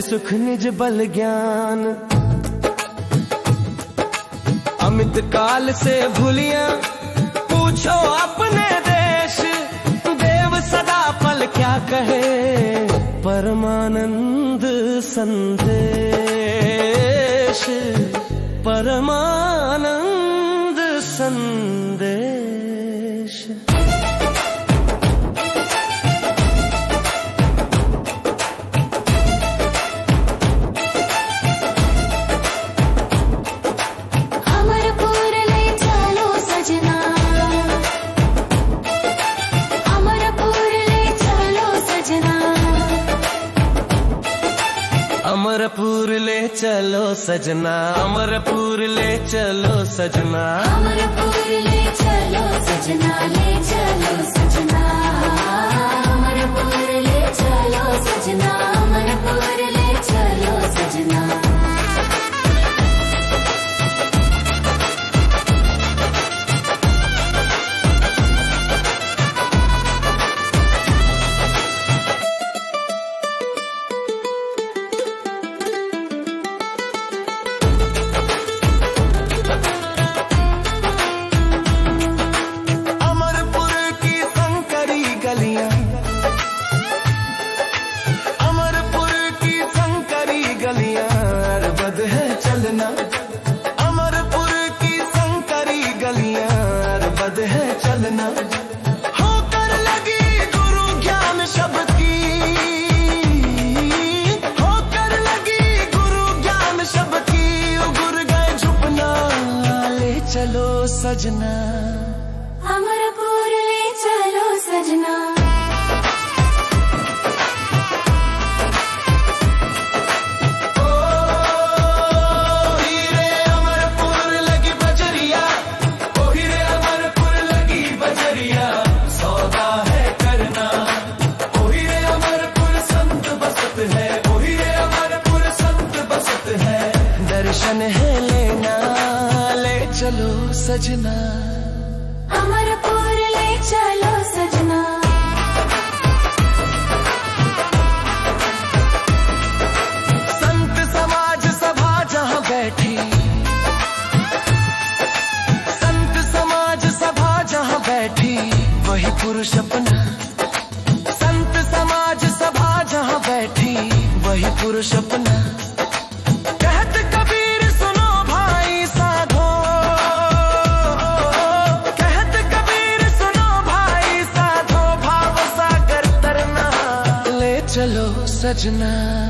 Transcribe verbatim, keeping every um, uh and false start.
सुख निज बल ज्ञान, अमित काल से भूलिया पूछो अपने देश, देव सदा पल क्या कहे परमानंद संदेश, परमानंद संदेश। अमरपुर ले चलो सजना, अमरपुर ले चलो सजना, अमरपुर ले चलो सजना, अमरपुर ले चलो सजना, अमरपुर ले चलो सजना, ले चलो सजना, अमरपुर ले चलो सजना, अमरपुर ले चलो सजना। अमरपुर की संकरी गलियां अरबद है चलना, अमरपुर की संकरी गलियां अरबद है चलना, होकर लगी गुरु ज्ञान शब्द की, होकर लगी गुरु ज्ञान शब्द की, उगुर गए झुपना ले चलो सजना, अमरपुर ले चलो सजना। दर्शन है लेना ले चलो सजना, अमरपुर ले चलो सजना। संत समाज सभा जहाँ बैठी, संत समाज सभा जहाँ बैठी वही पुरुष अपना, संत समाज सभा जहाँ बैठी वही पुरुष अपना, कहत कबीर सुनो भाई साधो, कहत कबीर सुनो भाई साधो, भाव सागर तरना ले चलो सजना।